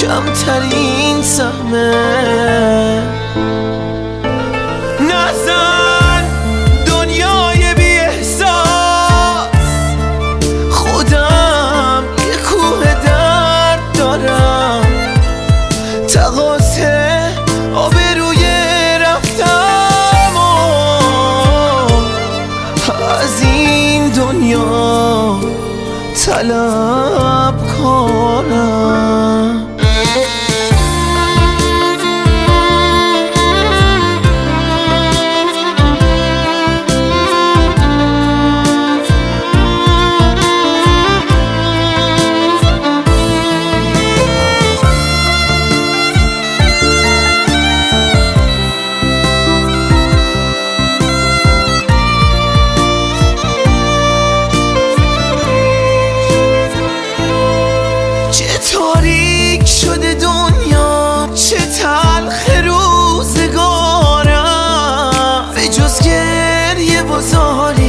کمترین سهمه. نزن دنیای بی احساس، خودم یه کوه درد دارم، تقاطع آبروی رفتم و از این دنیا طلب کنم. تاریک شده دنیا، چه تلخ روزگارم، به جز گریه و زاری